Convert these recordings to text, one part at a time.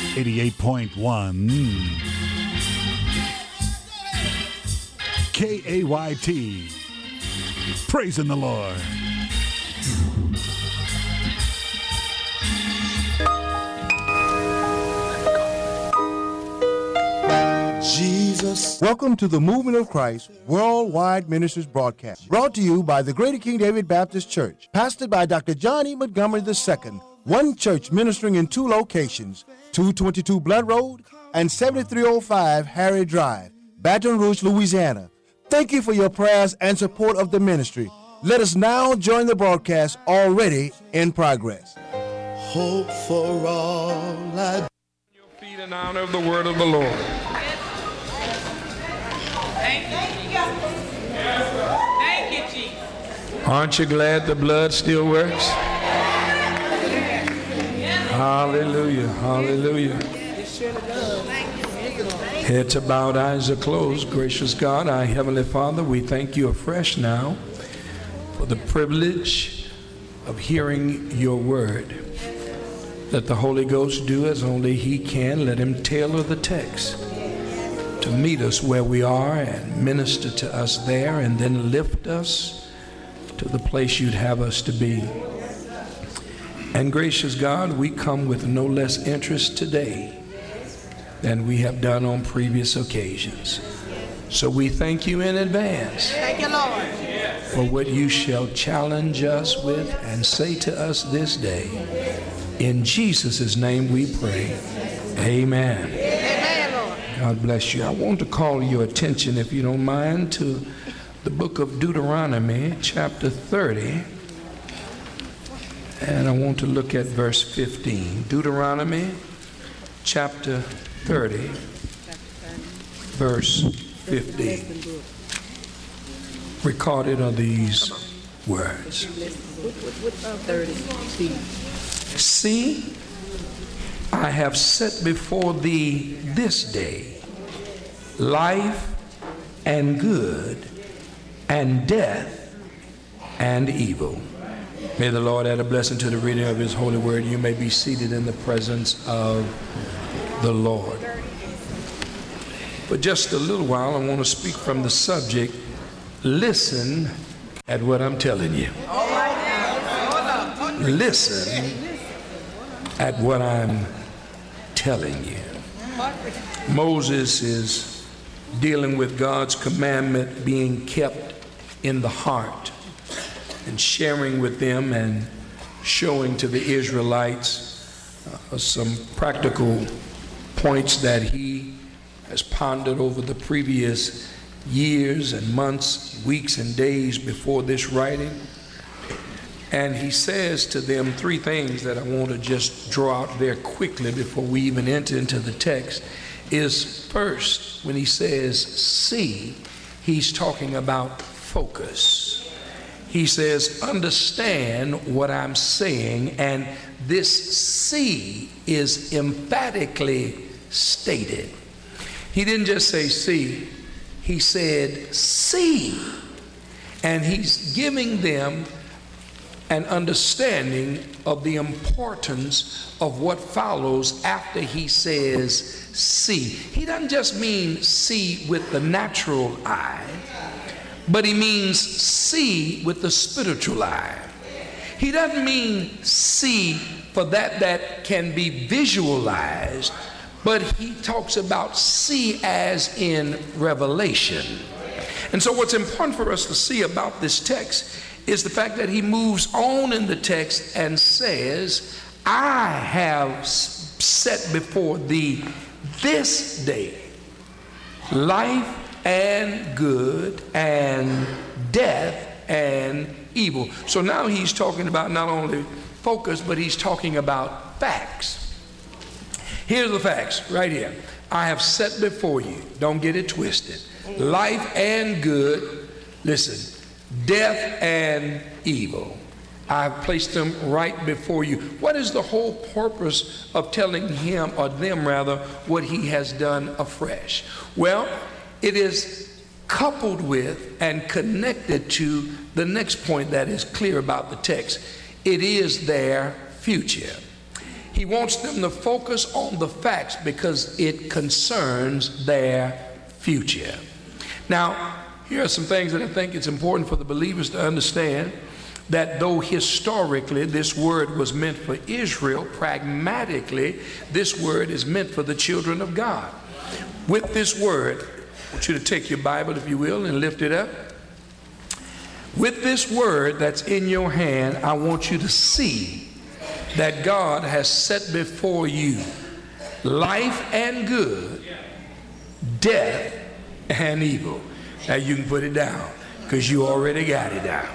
88.1 KAYT. Praising the Lord. Jesus. Welcome to the Movement of Christ Worldwide Ministries broadcast, brought to you by the Greater King David Baptist Church, pastored by Dr. John E. Montgomery II, one church ministering in two locations, 222 Blood Road and 7305 Harry Drive, Baton Rouge, Louisiana. Thank you for your prayers and support of the ministry. Let us now join the broadcast already in progress. Hope for all I... Your feet in honor of the word of the Lord. Thank you, Jesus. Aren't you glad the blood still works? Hallelujah, hallelujah. Heads are bowed, eyes are closed. Gracious God, our Heavenly Father, we thank you afresh now for the privilege of hearing your word. Let the Holy Ghost do as only he can. Let him tailor the text to meet us where we are and minister to us there, and then lift us to the place you'd have us to be. And gracious God, we come with no less interest today than we have done on previous occasions. So we thank you in advance. Thank you, Lord. For what you shall challenge us with and say to us this day. In Jesus' name we pray. Amen. Amen, Lord. God bless you. I want to call your attention, if you don't mind, to the book of Deuteronomy, chapter 30. And I want to look at verse 15. Deuteronomy, chapter 30, verse 15. Recorded are these words. See, I have set before thee this day life and good, and death and evil. May the Lord add a blessing to the reading of his holy word. You may be seated in the presence of the Lord. For just a little while, I want to speak from the subject, listen at what I'm telling you. Listen at what I'm telling you. Moses is dealing with God's commandment being kept in the heart and sharing with them and showing to the Israelites some practical points that he has pondered over the previous years and months, weeks and days before this writing. And he says to them three things that I want to just draw out there quickly before we even enter into the text. Is first, when he says see, he's talking about focus. He says, understand what I'm saying, and this see is emphatically stated. He didn't just say see, he said see, and he's giving them an understanding of the importance of what follows after he says see. He doesn't just mean see with the natural eye, but he means see with the spiritual eye. He doesn't mean see for that can be visualized, but he talks about see as in revelation. And so what's important for us to see about this text is the fact that he moves on in the text and says, I have set before thee this day life and good, and death and evil. So now he's talking about not only focus, but he's talking about facts. Here's the facts right here. I have set before you, don't get it twisted, life and good, listen, death and evil. I've placed them right before you. What is the whole purpose of telling him, or them rather, what he has done afresh? Well, it is coupled with and connected to the next point that is clear about the text. It is their future. He wants them to focus on the facts because it concerns their future. Now, here are some things that I think it's important for the believers to understand, that though historically this word was meant for Israel, pragmatically this word is meant for the children of God. With this word, I want you to take your Bible, if you will, and lift it up. With this word that's in your hand, I want you to see that God has set before you life and good, death and evil. Now you can put it down because you already got it down.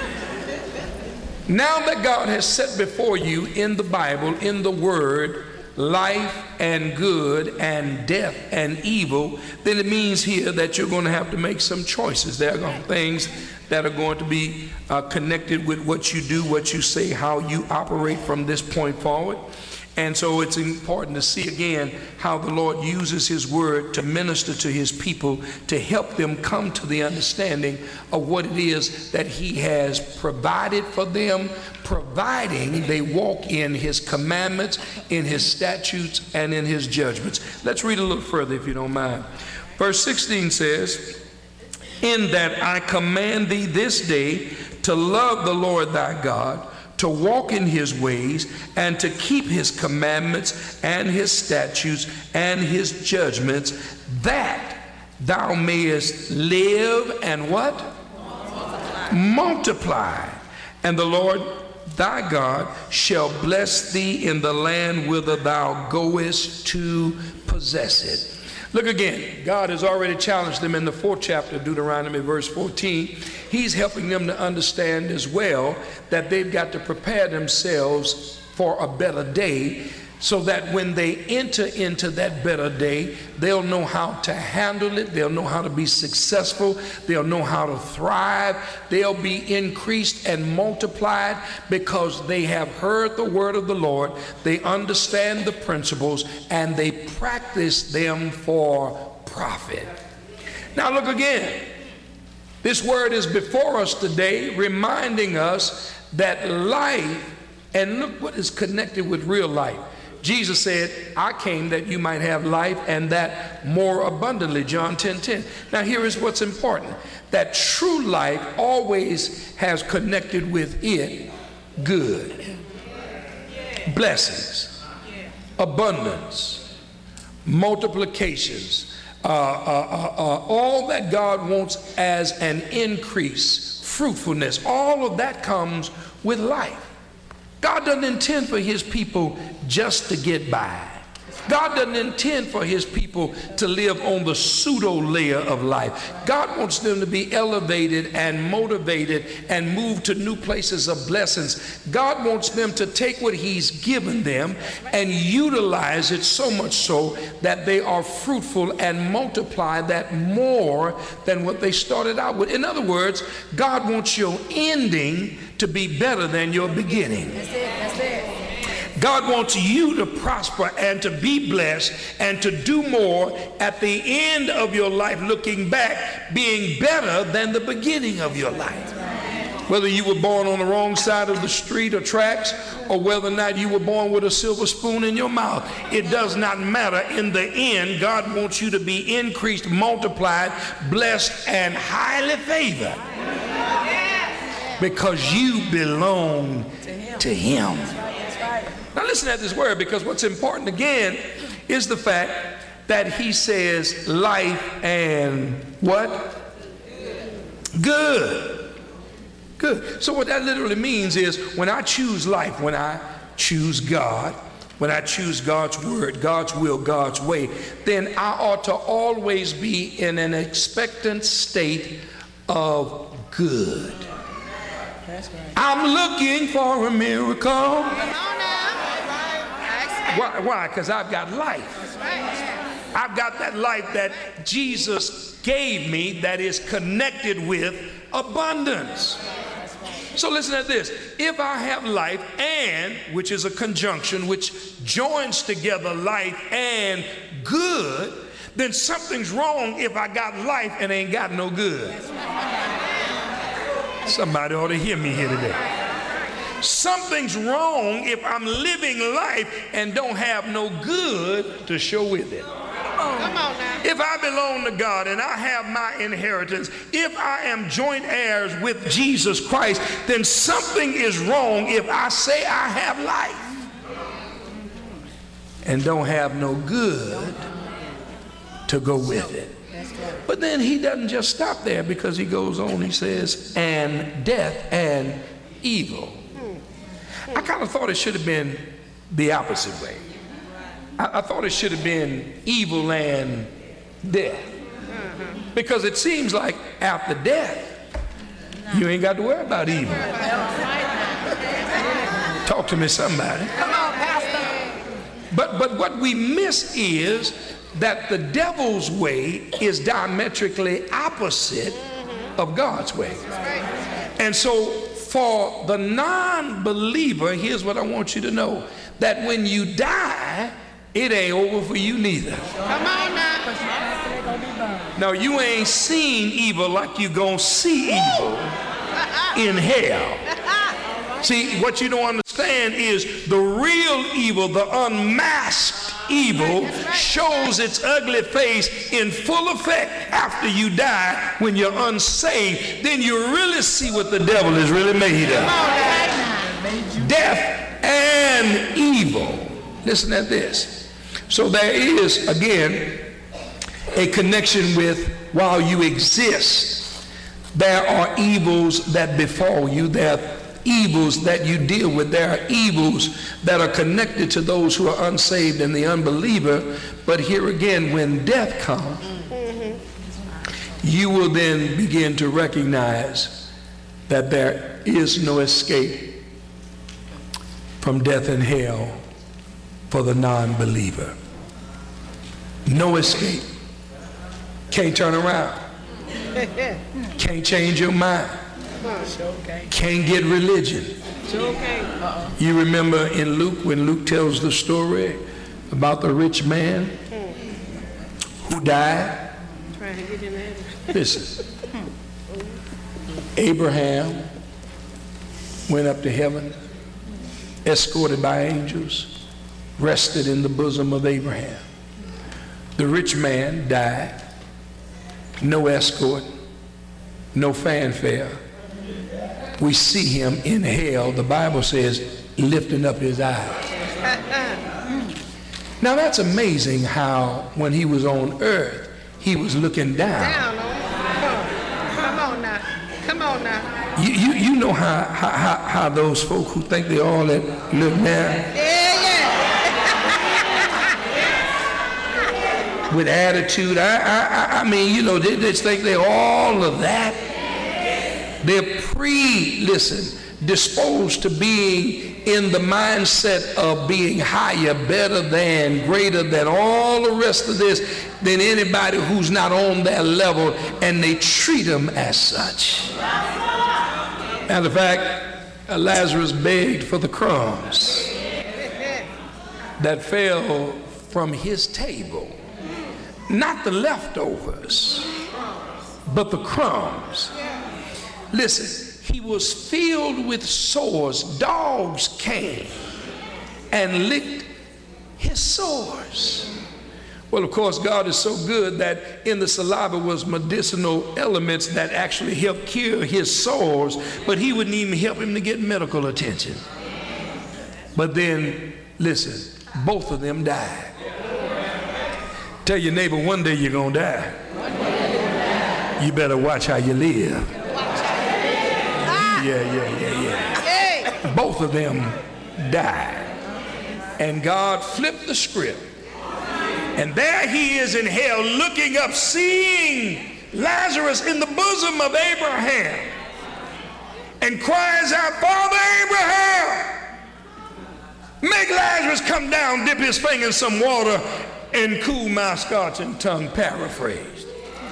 Now that God has set before you in the Bible, in the Word, life and good and death and evil, then it means here that you're going to have to make some choices. There are things that are going to be connected with what you do, what you say, how you operate from this point forward. And so it's important to see again how the Lord uses his word to minister to his people, to help them come to the understanding of what it is that he has provided for them, providing they walk in his commandments, in his statutes, and in his judgments. Let's read a little further if you don't mind. Verse 16 says, "In that I command thee this day to love the Lord thy God, to walk in his ways, and to keep his commandments and his statutes and his judgments, that thou mayest live," and what? Multiply. "And the Lord thy God shall bless thee in the land whither thou goest to possess it." Look again, God has already challenged them in the 4th chapter of Deuteronomy, verse 14. He's helping them to understand as well that they've got to prepare themselves for a better day, so that when they enter into that better day, they'll know how to handle it, they'll know how to be successful, they'll know how to thrive, they'll be increased and multiplied because they have heard the word of the Lord, they understand the principles, and they practice them for profit. Now look again. This word is before us today, reminding us that life, and look what is connected with real life. Jesus said, "I came that you might have life and that more abundantly," John 10:10. Now here is what's important, that true life always has connected with it good, blessings, abundance, multiplications, all that God wants as an increase, fruitfulness, all of that comes with life. God doesn't intend for his people just to get by. God doesn't intend for his people to live on the pseudo layer of life. God wants them to be elevated and motivated and move to new places of blessings. God wants them to take what he's given them and utilize it so much so that they are fruitful and multiply that more than what they started out with. In other words, God wants your ending to be better than your beginning. That's it. That's it. God wants you to prosper and to be blessed and to do more at the end of your life, looking back, being better than the beginning of your life. Whether you were born on the wrong side of the street or tracks, or whether or not you were born with a silver spoon in your mouth, it does not matter. In the end, God wants you to be increased, multiplied, blessed, and highly favored, because you belong to him. Now listen at this word, because what's important again is the fact that he says life and what? Good. Good. So what that literally means is, when I choose life, when I choose God, when I choose God's word, God's will, God's way, then I ought to always be in an expectant state of good. That's right. I'm looking for a miracle. Come on now. Why? Because I've got life. That's right. I've got that life that Jesus gave me that is connected with abundance. So listen at this. If I have life and, which is a conjunction which joins together life and good, then something's wrong if I got life and ain't got no good. Somebody ought to hear me here today. something's wrong if I'm living life and don't have no good to show with it. Come on now. If I belong to God and I have my inheritance, if I am joint heirs with Jesus Christ, then something is wrong if I say I have life and don't have no good to go with it. But then he doesn't just stop there, because he goes on, he says, and death and evil. I kind of thought it should have been the opposite way. I thought it should have been evil and death. Because it seems like after death, you ain't got to worry about evil. Talk to me, somebody. Come on, Pastor. But what we miss is that the devil's way is diametrically opposite of God's way. And so for the non-believer, here's what I want you to know, that when you die, it ain't over for you neither. Come on now. Now, you ain't seen evil like you gonna see evil in hell. See, what you don't understand is the real evil, the unmasked evil, shows its ugly face in full effect after you die when you're unsaved. Then you really see what the devil is really made of. Death and evil. Listen at this. So there is, again, a connection with while you exist, there are evils that befall you. There are evils that you deal with. There are evils that are connected to those who are unsaved and the unbeliever. But here again, when death comes, you will then begin to recognize that there is no escape from death and hell for the non-believer. No escape. Can't turn around. Can't change your mind. Can't get religion. You remember in Luke, when Luke tells the story about the rich man who died? Listen, Abraham went up to heaven, escorted by angels, rested in the bosom of Abraham. The rich man died, no escort, no fanfare. We see him in hell, the Bible says, lifting up his eyes. Now that's amazing how when he was on earth, he was looking down. Come on now. Come on now. You know how those folk who think they all that look down with attitude, I mean, you know, they just think they're all of that. They're disposed to being in the mindset of being higher, better than, greater than, all the rest of this, than anybody who's not on their level, and they treat them as such. Matter of fact, Lazarus begged for the crumbs that fell from his table. Not the leftovers, but the crumbs. Listen, he was filled with sores. Dogs came and licked his sores. Well, of course, God is so good that in the saliva was medicinal elements that actually helped cure his sores, but he wouldn't even help him to get medical attention. But then, listen, both of them died. Tell your neighbor, one day you're gonna die. You better watch how you live. Yeah. Both of them died. And God flipped the script. And there he is in hell looking up, seeing Lazarus in the bosom of Abraham, and cries out, Father Abraham, make Lazarus come down, dip his finger in some water, and cool my scorching tongue. Paraphrased.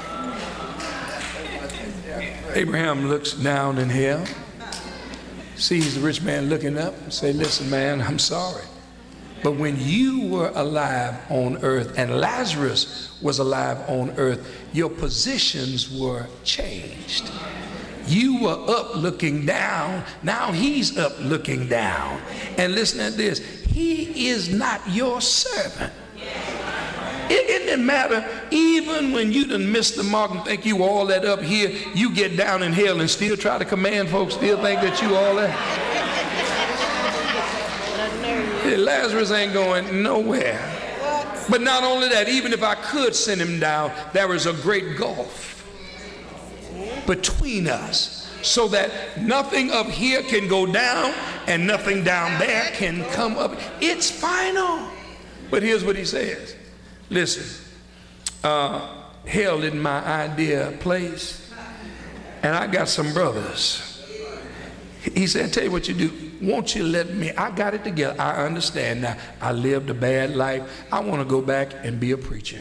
Abraham looks down in hell, sees the rich man looking up, and say, listen, man, I'm sorry. But when you were alive on earth and Lazarus was alive on earth, your positions were changed. You were up looking down. Now he's up looking down. And listen to this. He is not your servant. It didn't matter, even when you done missed the mark and think you all that up here, you get down in hell and still try to command folks, still think that you all that. Lazarus ain't going nowhere. But not only that, even if I could send him down, there is a great gulf between us, so that nothing up here can go down and nothing down there can come up. It's final. But here's what he says. Listen, hell isn't my ideal place, and I got some brothers. He said, I tell you what you do. Won't you let me? I got it together. I understand now. I lived a bad life. I want to go back and be a preacher.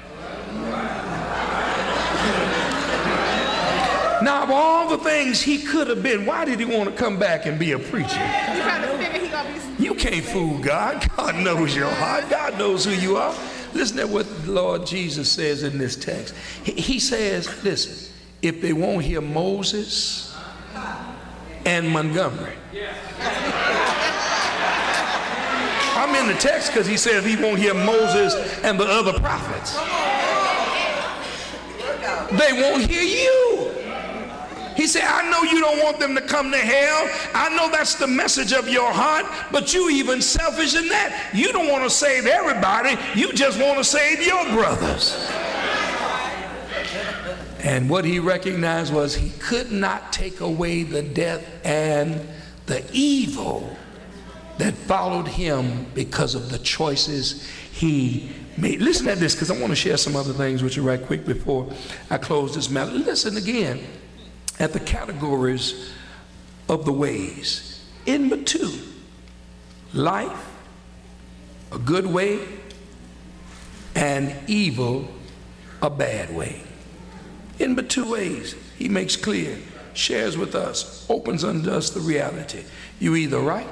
Now, of all the things he could have been, why did he want to come back and be a preacher? You can't fool God. God knows your heart. God knows who you are. Listen to what the Lord Jesus says in this text. He says, listen, if they won't hear Moses and Montgomery. I'm in the text because he says he won't hear Moses and the other prophets. They won't hear you. He said, I know you don't want them to come to hell. I know that's the message of your heart, but you even selfish in that. You don't want to save everybody. You just want to save your brothers. And what he recognized was he could not take away the death and the evil that followed him because of the choices he made. Listen to this, because I want to share some other things with you right quick before I close this matter. Listen again at the categories of the ways. In but two: life, a good way, and evil, a bad way. In but two ways. He makes clear, shares with us, opens unto us the reality. You either right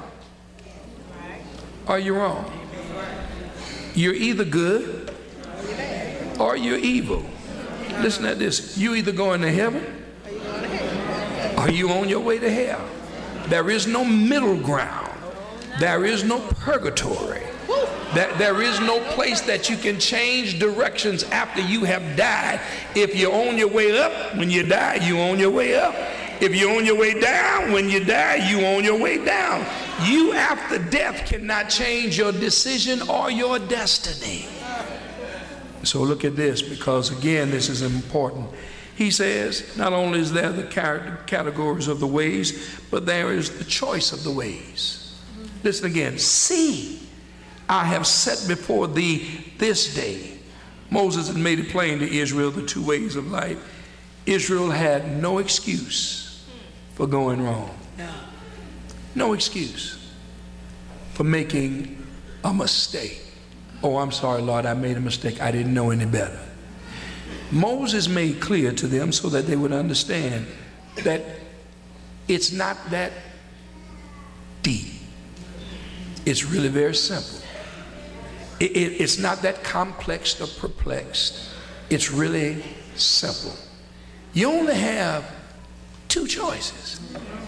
or you're wrong. You're either good or you're evil. Listen to this. You either going to heaven or you on your way to hell. There is no middle ground. There is no purgatory. There is no place that you can change directions after you have died. If you're on your way up, when you die, you on your way up. If you're on your way down, when you die, you on your way down. You after death cannot change your decision or your destiny. So look at this, because again, this is important. He says, not only is there the categories of the ways, but there is the choice of the ways. Listen again. See, I have set before thee this day. Moses had made it plain to Israel the two ways of life. Israel had no excuse for going wrong. No excuse for making a mistake. Oh, I'm sorry, Lord, I made a mistake. I didn't know any better. Moses made clear to them so that they would understand that it's not that deep. It's really very simple. It's not that complex or perplexed. It's really simple. You only have two choices.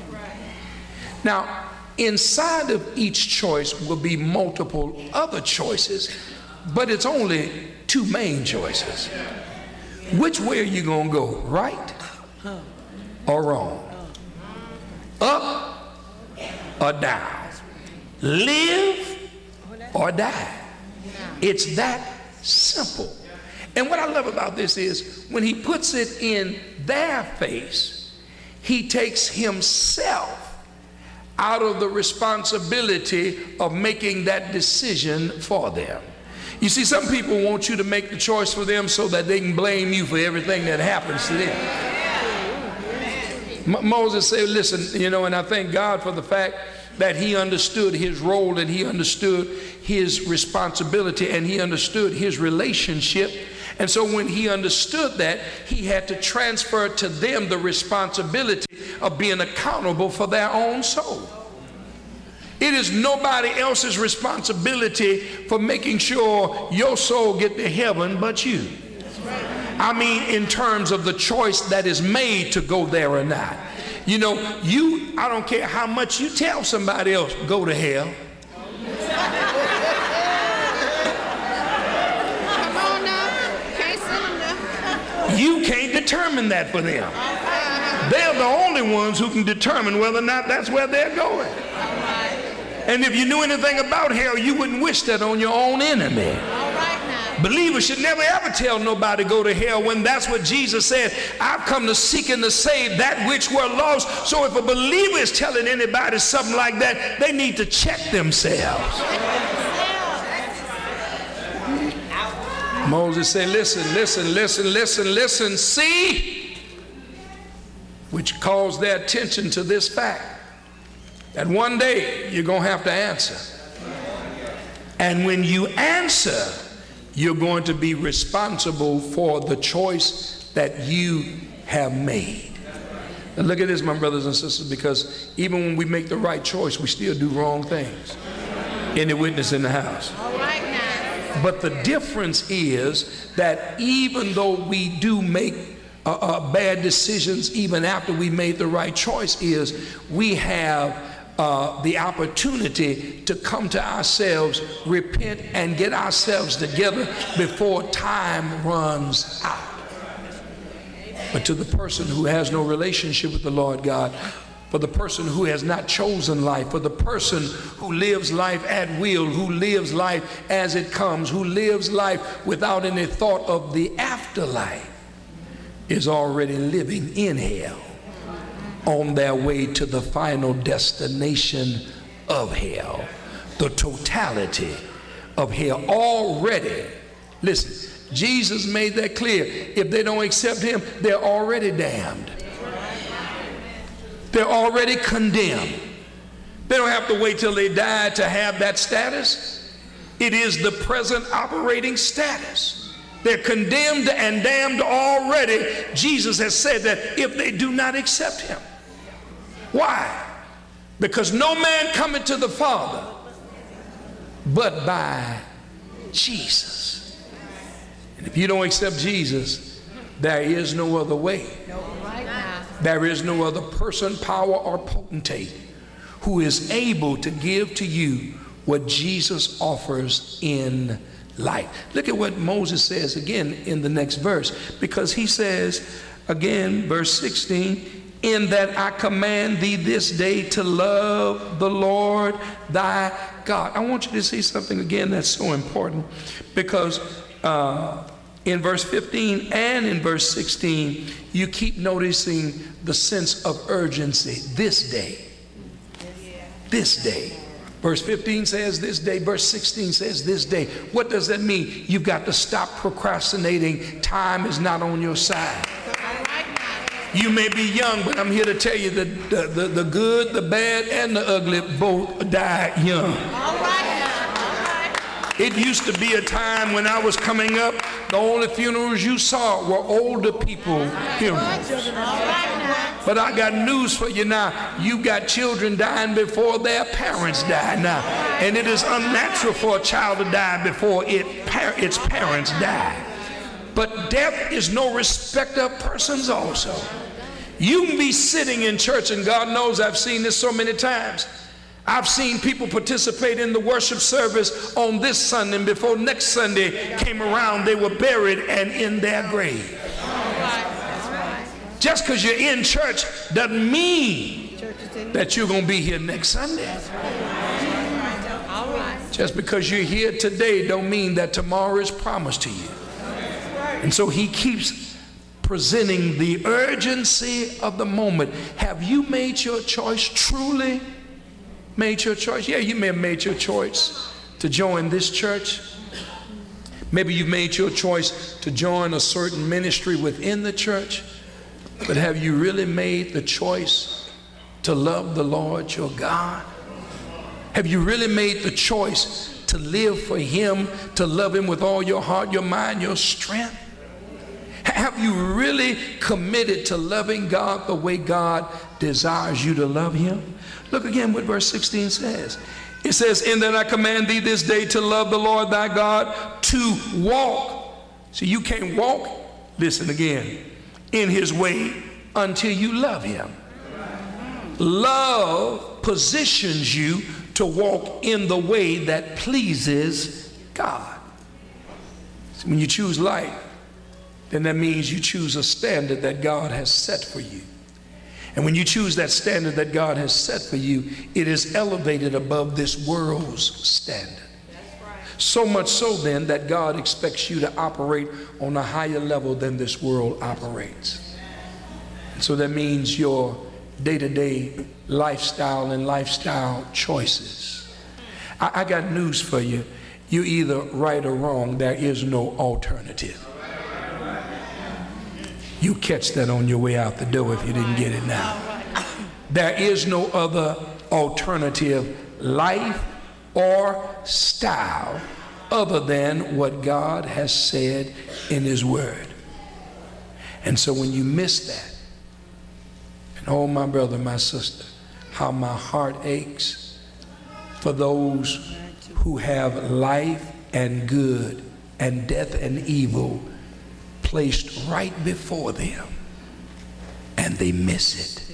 Now, inside of each choice will be multiple other choices, but it's only two main choices. Which way are you going to go, right or wrong? Up or down? Live or die? It's that simple. And what I love about this is when he puts it in their face, he takes himself out of the responsibility of making that decision for them. You see, some people want you to make the choice for them so that they can blame you for everything that happens to them. Moses said, listen, you know, and I thank God for the fact that he understood his role and he understood his responsibility and he understood his relationship. And so when he understood that, he had to transfer to them the responsibility of being accountable for their own soul. It is nobody else's responsibility for making sure your soul get to heaven but you. I mean, in terms of the choice that is made to go there or not. You know, I don't care how much you tell somebody else, go to hell. Come on now. Can't send them now. You can't determine that for them. They're the only ones who can determine whether or not that's where they're going. And if you knew anything about hell, you wouldn't wish that on your own enemy. Believers should never ever tell nobody go to hell when that's what Jesus said. I've come to seek and to save that which were lost. So if a believer is telling anybody something like that, they need to check themselves. Moses said, listen, see, which calls their attention to this fact that one day you're going to have to answer. And when you answer, you're going to be responsible for the choice that you have made. Now look at this, my brothers and sisters, because even when we make the right choice, we still do wrong things. Any witness in the house? All right now. But the difference is that even though we do make bad decisions, even after we made the right choice, is we have the opportunity to come to ourselves, repent, and get ourselves together before time runs out. But to the person who has no relationship with the Lord God, for the person who has not chosen life, for the person who lives life at will, who lives life as it comes, who lives life without any thought of the afterlife, is already living in hell, on their way to the final destination of hell, the totality of hell already. Listen, Jesus made that clear. If they don't accept him, they're already damned. They're already condemned. They don't have to wait till they die to have that status. It is the present operating status. They're condemned and damned already. Jesus has said that if they do not accept him. Why? Because no man cometh to the Father but by Jesus. And if you don't accept Jesus, there is no other way. There is no other person, power, or potentate who is able to give to you what Jesus offers in life. Look at what Moses says again in the next verse, because he says again, verse 16, in that I command thee this day to love the Lord thy God. I want you to see something again that's so important, because in verse 15 and in verse 16, you keep noticing the sense of urgency. This day. This day. Verse 15 says this day. Verse 16 says this day. What does that mean? You've got to stop procrastinating. Time is not on your side. You may be young, but I'm here to tell you that the good, the bad, and the ugly both die young. It used to be a time when I was coming up, the only funerals you saw were older people funerals. But I got news for you now. You got children dying before their parents die now. And it is unnatural for a child to die before its parents die. But death is no respecter of persons also. You can be sitting in church, and God knows I've seen this so many times. I've seen people participate in the worship service on this Sunday, and before next Sunday came around, they were buried and in their grave. Just because you're in church doesn't mean that you're going to be here next Sunday. Just because you're here today don't mean that tomorrow is promised to you. And so he keeps presenting the urgency of the moment. Have you made your choice? Truly made your choice? Yeah, you may have made your choice to join this church. Maybe you've made your choice to join a certain ministry within the church. But have you really made the choice to love the Lord your God? Have you really made the choice to live for him, to love him with all your heart, your mind, your strength? Have you really committed to loving God the way God desires you to love him? Look again what verse 16 says. It says, in that I command thee this day to love the Lord thy God, to walk. So you can't walk, listen again, in his way until you love him. Love positions you to walk in the way that pleases God. So when you choose life, then that means you choose a standard that God has set for you. And when you choose that standard that God has set for you, it is elevated above this world's standard. So much so then that God expects you to operate on a higher level than this world operates. And so that means your day-to-day lifestyle and lifestyle choices. I got news for you. You're either right or wrong. There is no alternative. You catch that on your way out the door if you didn't get it now. There is no other alternative life or style other than what God has said in his word. And so when you miss that, and oh my brother, my sister, how my heart aches for those who have life and good and death and evil placed right before them, and they miss it.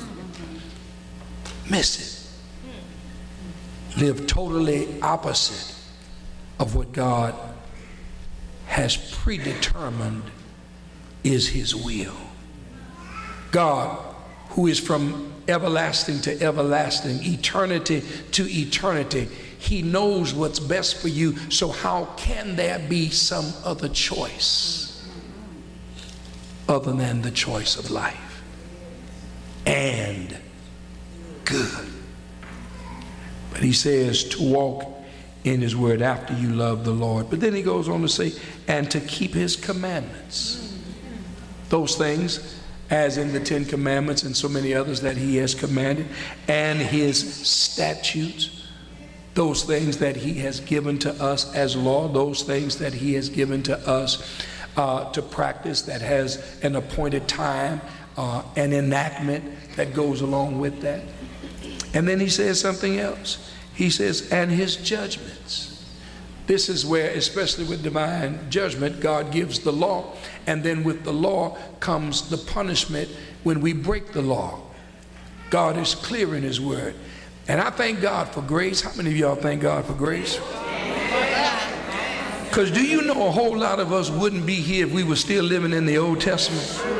Miss it. Live totally opposite of what God has predetermined is his will. God, who is from everlasting to everlasting, eternity to eternity, he knows what's best for you. So how can there be some other choice other than the choice of life and good? But he says to walk in his word after you love the Lord. But then he goes on to say, and to keep his commandments. Those things, as in the 10 Commandments and so many others that he has commanded, and his statutes, those things that he has given to us as law, those things that he has given to us to practice, that has an appointed time, an enactment that goes along with that. And then he says something else. He says, and his judgments. This is where, especially with divine judgment, God gives the law, and then with the law comes the punishment when we break the law. God is clear in his word. And I thank God for grace. How many of y'all thank God for grace? Because do you know a whole lot of us wouldn't be here if we were still living in the Old Testament?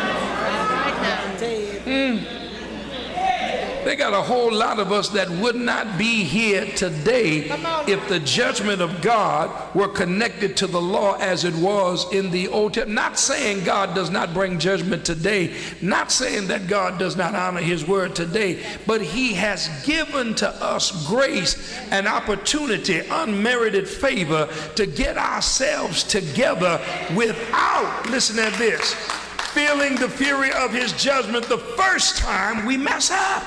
They got a whole lot of us that would not be here today if the judgment of God were connected to the law as it was in the Old Testament. Not saying God does not bring judgment today, not saying that God does not honor his word today, but he has given to us grace and opportunity, unmerited favor to get ourselves together without, listen to this, feeling the fury of his judgment the first time we mess up.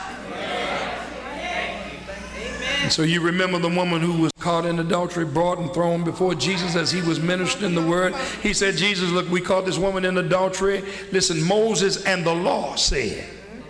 And so you remember the woman who was caught in adultery, brought and thrown before Jesus as he was ministering the word. He said, Jesus, look, we caught this woman in adultery. Listen, Moses and the law said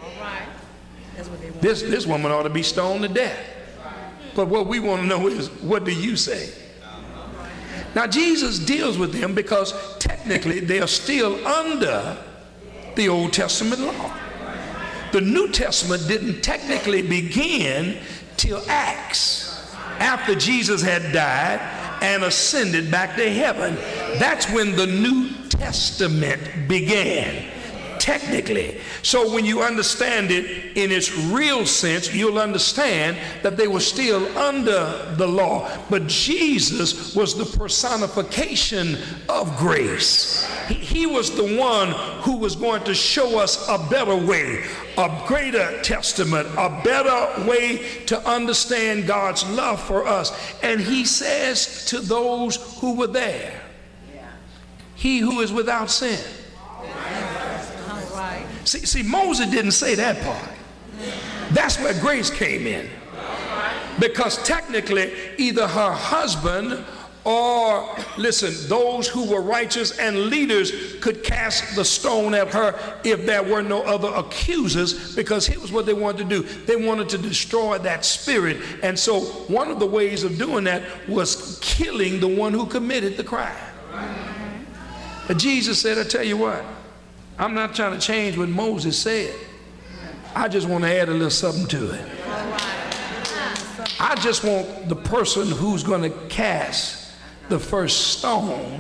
this woman ought to be stoned to death. But what we want to know is, what do you say? Now Jesus deals with them because technically they are still under the Old Testament law. The New Testament didn't technically begin till Acts, after Jesus had died and ascended back to heaven. That's when the New Testament began, technically. So when you understand it in its real sense, you'll understand that they were still under the law. But Jesus was the personification of grace. He was the one who was going to show us a better way, a greater testament, a better way to understand God's love for us. And he says to those who were there, he who is without sin. See, Moses didn't say that part. That's where grace came in. Because technically, either her husband or, listen, those who were righteous and leaders could cast the stone at her if there were no other accusers, because here's what they wanted to do. They wanted to destroy that spirit. And so one of the ways of doing that was killing the one who committed the crime. But Jesus said, I tell you what, I'm not trying to change what Moses said. I just want to add a little something to it. I just want the person who's going to cast the first stone